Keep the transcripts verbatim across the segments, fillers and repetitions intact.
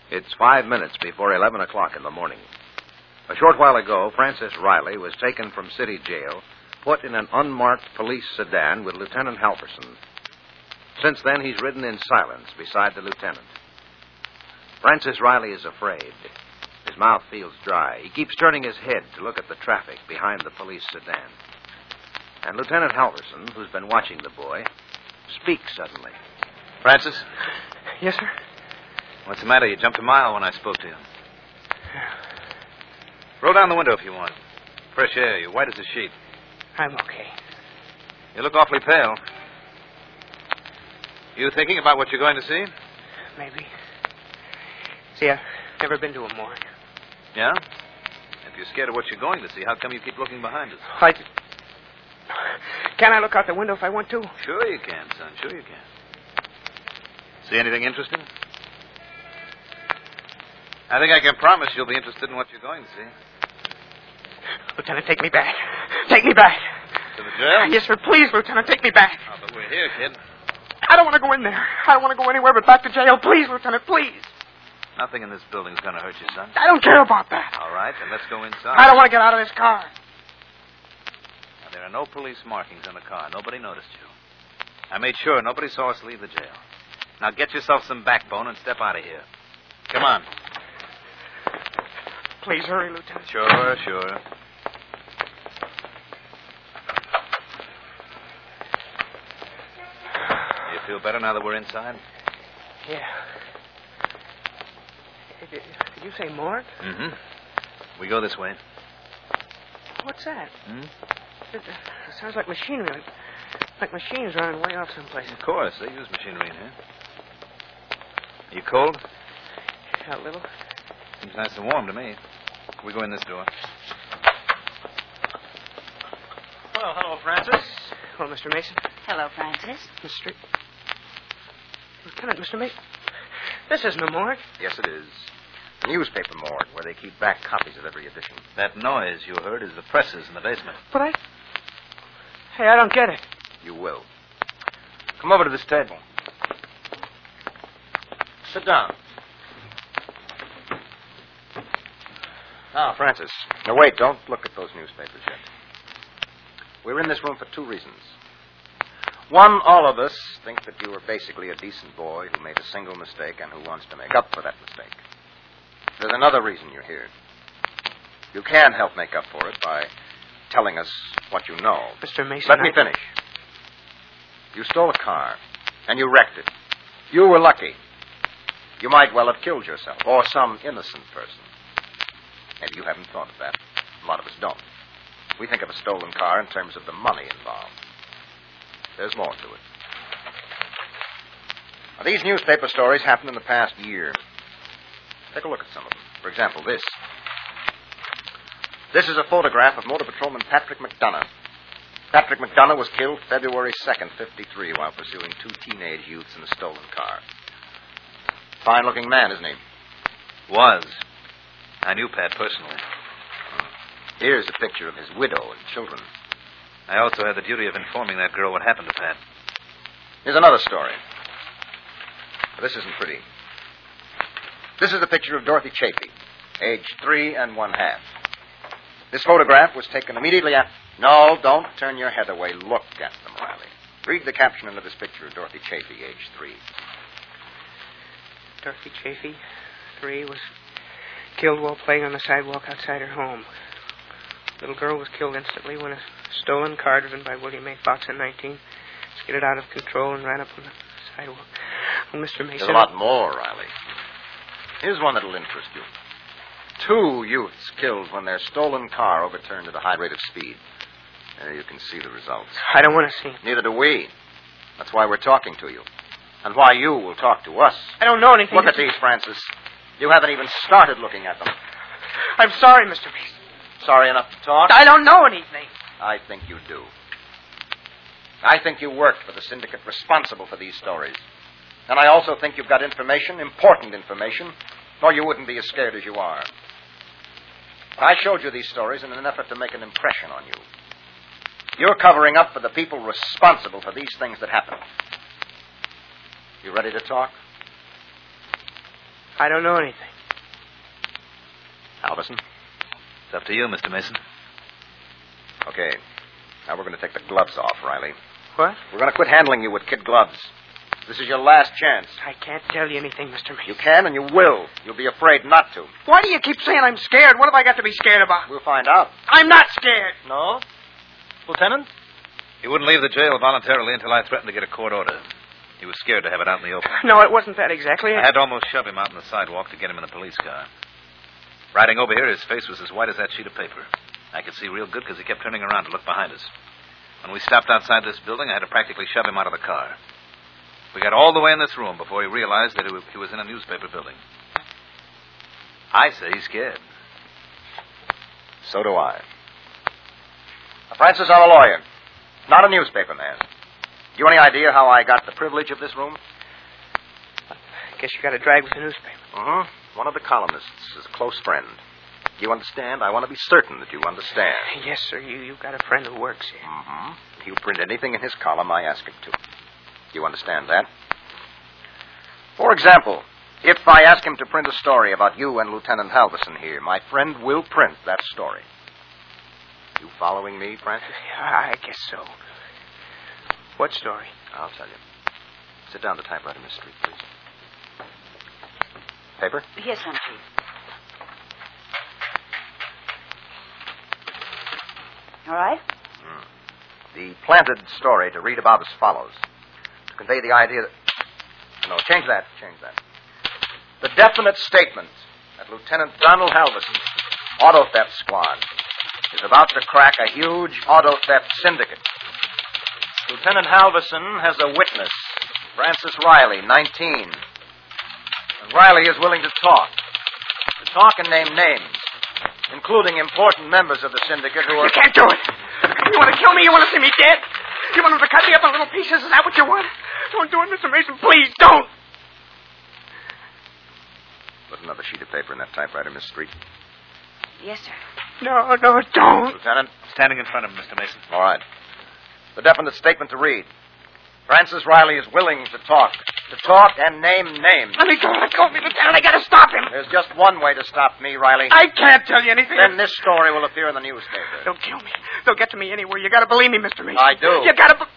It's five minutes before eleven o'clock in the morning. A short while ago, Francis Riley was taken from city jail, put in an unmarked police sedan with Lieutenant Halverson. Since then, he's ridden in silence beside the lieutenant. Francis Riley is afraid. His mouth feels dry. He keeps turning his head to look at the traffic behind the police sedan. And Lieutenant Halverson, who's been watching the boy, speaks suddenly. Francis? Yes, sir? What's the matter? You jumped a mile when I spoke to you. Roll down the window if you want. Fresh air. You're white as a sheet. I'm okay. You look awfully pale. You thinking about what you're going to see? Maybe. See, I've never been to a morgue. Yeah? If you're scared of what you're going to see, how come you keep looking behind us? I... Can I look out the window if I want to? Sure you can, son. Sure you can. See anything interesting? I think I can promise you'll be interested in what you're going to see. Lieutenant, take me back. Take me back. To the jail? Yes, sir. Please, Lieutenant, take me back. Oh, but we're here, kid. I don't want to go in there. I don't want to go anywhere but back to jail. Please, Lieutenant, please. Nothing in this building's going to hurt you, son. I don't care about that. All right, then let's go inside. I don't want to get out of this car. Now, there are no police markings on the car. Nobody noticed you. I made sure nobody saw us leave the jail. Now get yourself some backbone and step out of here. Come on. Please hurry, Lieutenant. Sure, sure. You feel better now that we're inside? Yeah. Did, did you say morgue? Mm-hmm. We go this way. What's that? Hmm? It, it sounds like machinery. Like, like machines running way off someplace. Of course. They use machinery in here. Are you cold? A little. Seems nice and warm to me. We go in this door. Well, hello, Francis. Hello, Mister Mason. Hello, Francis. Mister Lieutenant, Mister Mason. This isn't a morgue. Yes, it is. The newspaper morgue, where they keep back copies of every edition. That noise you heard is the presses in the basement. But I... Hey, I don't get it. You will. Come over to this table. Sit down. Now, Francis. Now, wait, don't look at those newspapers yet. We're in this room for two reasons. One, all of us think that you are basically a decent boy who made a single mistake and who wants to make up for that mistake. There's another reason you're here. You can help make up for it by telling us what you know. Mister Mason, Let me I... finish. You stole a car, and you wrecked it. You were lucky. You might well have killed yourself, or some innocent person. Maybe you haven't thought of that. A lot of us don't. We think of a stolen car in terms of the money involved. There's more to it. Now, these newspaper stories happened in the past year. Take a look at some of them. For example, this. This is a photograph of Motor Patrolman Patrick McDonough. Patrick McDonough was killed February second, fifty-three, while pursuing two teenage youths in a stolen car. Fine-looking man, isn't he? Was. I knew Pat personally. Here's a picture of his widow and children. I also had the duty of informing that girl what happened to Pat. Here's another story. This isn't pretty. This is a picture of Dorothy Chafee, age three and one half. This photograph was taken immediately after... No, don't turn your head away. Look at them, Riley. Read the caption under this picture of Dorothy Chafee, age three. Dorothy Chafee, three, was killed while playing on the sidewalk outside her home. The little girl was killed instantly when a stolen car driven by William A. Fox in nineteen skidded out of control and ran up on the sidewalk. Oh, Mister Mason... There's a lot more, Riley. Here's one that'll interest you. Two youths killed when their stolen car overturned at a high rate of speed. There you can see the results. I don't want to see them. Neither do we. That's why we're talking to you. And why you will talk to us. I don't know anything. Look at these, Francis. You haven't even started looking at them. I'm sorry, Mister Mason. Sorry enough to talk? I don't know anything. I think you do. I think you work for the syndicate responsible for these stories. And I also think you've got information, important information, or you wouldn't be as scared as you are. I showed you these stories in an effort to make an impression on you. You're covering up for the people responsible for these things that happen. You ready to talk? I don't know anything. Halverson? It's up to you, Mister Mason. Okay. Now we're going to take the gloves off, Riley. What? We're going to quit handling you with kid gloves. This is your last chance. I can't tell you anything, Mister Mason. You can and you will. You'll be afraid not to. Why do you keep saying I'm scared? What have I got to be scared about? We'll find out. I'm not scared. No? Lieutenant? He wouldn't leave the jail voluntarily until I threatened to get a court order. He was scared to have it out in the open. No, it wasn't that exactly. I had to almost shove him out on the sidewalk to get him in the police car. Riding over here, his face was as white as that sheet of paper. I could see real good because he kept turning around to look behind us. When we stopped outside this building, I had to practically shove him out of the car. We got all the way in this room before he realized that he was in a newspaper building. I say he's scared. So do I. Now, Francis, I'm a lawyer, not a newspaper man. You any idea how I got the privilege of this room? I guess you got a drag with the newspaper. Mm-hmm. One of the columnists is a close friend. You understand? I want to be certain that you understand. Yes, sir. You, you've got a friend who works here. Mm-hmm. He'll print anything in his column I ask him to. You understand that? For example, if I ask him to print a story about you and Lieutenant Halverson here, my friend will print that story. You following me, Francis? Yeah, I guess so. What story? I'll tell you. Sit down to typewriter, Miss Street, please. Paper? Yes, Auntie. All right? Mm. The planted story to read about as follows. To convey the idea that... No, change that. Change that. The definite statement that Lieutenant Donald Halverson's auto theft squad is about to crack a huge auto theft syndicate. Lieutenant Halverson has a witness, Francis Riley, nineteen. And Riley is willing to talk. To talk and name names, including important members of the syndicate who are... You can't do it. You want to kill me? You want to see me dead? You want them to cut me up in little pieces? Is that what you want? Don't do it, Mister Mason. Please, don't. Put another sheet of paper in that typewriter, Miss Street. Yes, sir. No, no, don't. Lieutenant? Standing in front of him, Mister Mason. All right. The definite statement to read. Francis Riley is willing to talk. To talk and name names. Let me go. Let go of me, Lieutenant. I got to stop him. There's just one way to stop me, Riley. I can't tell you anything. Then this story will appear in the newspaper. They'll kill me. They'll get to me anywhere. You got to believe me, Mister Mason. I do. You got to... Be-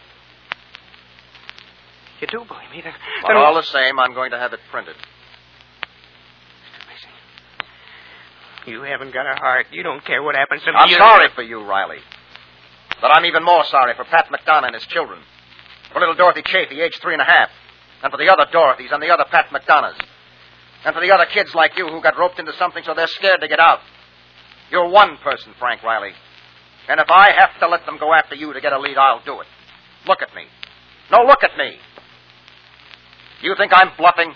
you do believe me? Then, But then all the same, I'm going to have it printed. Mister Mason, you haven't got a heart. You don't care what happens to me. I'm You- sorry for you, Riley. But I'm even more sorry for Pat McDonough and his children. For little Dorothy Chafee, age three and a half. And for the other Dorothys and the other Pat McDonoughs. And for the other kids like you who got roped into something so they're scared to get out. You're one person, Frank Riley. And if I have to let them go after you to get a lead, I'll do it. Look at me. No, look at me. You think I'm bluffing?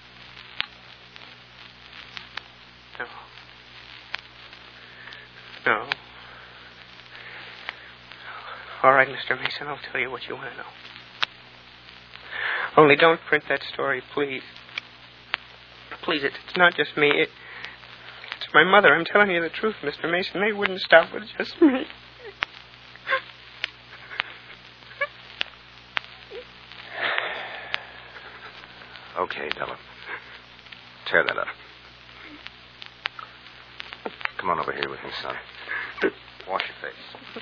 No. No. All right, Mister Mason, I'll tell you what you want to know. Only don't print that story, please. Please, it, it's not just me. It, it's my mother. I'm telling you the truth, Mister Mason. They wouldn't stop with just me. Okay, Della. Tear that up. Come on over here with me, son. Wash your face.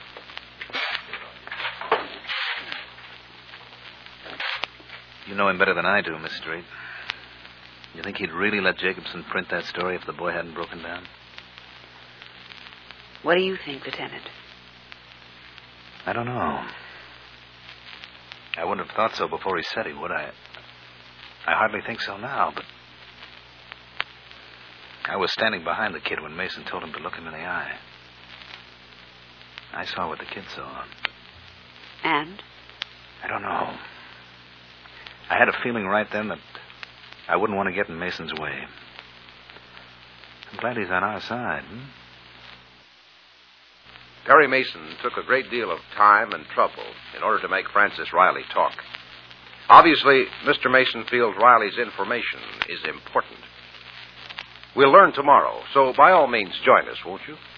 You know him better than I do, Miss Street. You think he'd really let Jacobson print that story if the boy hadn't broken down? What do you think, Lieutenant? I don't know. I wouldn't have thought so before he said he would. I... I hardly think so now, but... I was standing behind the kid when Mason told him to look him in the eye. I saw what the kid saw. And? I don't know. I had a feeling right then that I wouldn't want to get in Mason's way. I'm glad he's on our side. Hmm? Perry Mason took a great deal of time and trouble in order to make Francis Riley talk. Obviously, Mister Mason feels Riley's information is important. We'll learn tomorrow, so by all means join us, won't you?